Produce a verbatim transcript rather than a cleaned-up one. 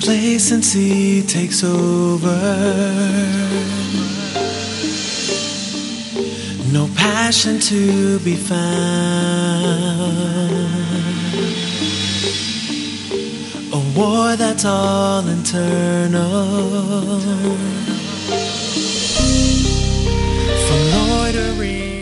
Complacency takes over. No passion to be found. A war that's all internal. From loitering